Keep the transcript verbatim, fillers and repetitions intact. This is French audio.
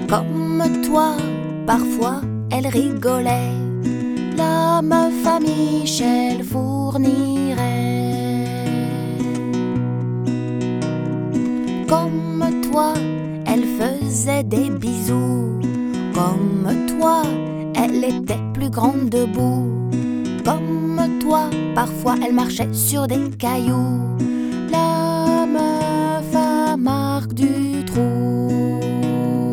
Comme toi, parfois elle rigolait, la meuf à Michel Fourniret. Comme toi, elle faisait des bisous. Comme toi, elle était plus grande debout. Comme toi, parfois elle marchait sur des cailloux. La meuf à Marc du